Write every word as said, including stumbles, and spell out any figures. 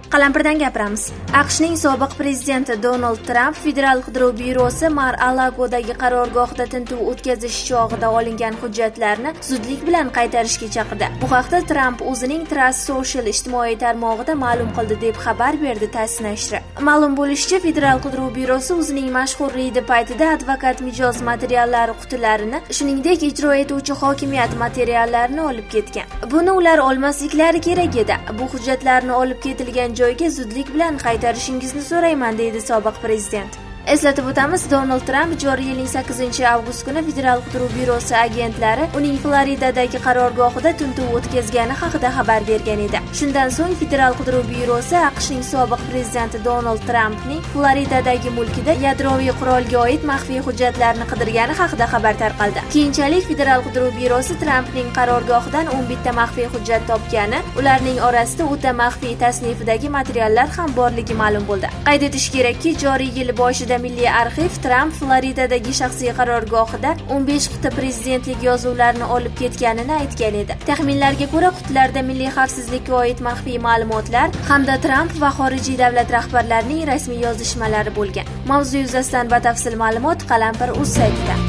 Qalampirdan gapiramiz. AQShning sobiq prezidenti Donald Tramp Federal qidiruv byurosi Mar-a-Lagodagi qarorgohda tintuv o'tkazish chog'ida olingan hujjatlarni zudlik bilan qaytarishga chaqirdi. Bu haqda Tramp o'zining Truth Social ijtimoiy tarmog'ida ma'lum qildi deb xabar berdi TASS nashri. Ma'lum bo'lishicha, Federal qidiruv byurosi o'zining mashhur reydi paytida advokat mijoz materiallari qutilarini, shuningdek ijro etuvchi hokimiyat materiallarini olib ketgan. Buni ular olmasliklari kerak edi. Bu hujjatlarni olib ketilgan joyga zudlik bilan qaytarishingizni so'rayman, deydi sobiq prezident. Eslatib o'tamiz, Donald Tramp joriy yilning sakkizinchi avgust kuni Federal qidiruv byurosi agentlari uning Floridadagi qarorgohida tintuv o'tkazgani haqida xabar bergan edi. Shundan so'ng Federal qidiruv byurosi AQShning sobiq prezidenti Donald Trampning Floridadagi mulkida yadroviy qurolga oid maxfiy hujjatlarni qidirgani haqida xabar tarqaldi. Keyinchalik Federal qidiruv byurosi Trampning qarorgohidan o'n bitta maxfiy hujjat topgani, ularning orasida o'ta maxfiy tasnifidagi materiallar ham borligi ma'lum bo'ldi. Qayd etish kerakki, joriy yil boshida Milliy arxiv Tramp Floridadagi shaxsiy qarorgohida o'n besh quti prezidentlik yozuvlarini olib ketganini aytgan edi. Taxminlarga ko'ra, qutilarda milliy xavfsizlikka oid maxfiy ma'lumotlar hamda Tramp va xorijiy davlat rahbarlarining rasmiy yozishmalari bo'lgan. Mavzu yuzasidan batafsil ma'lumot Qalampir.uz saytida.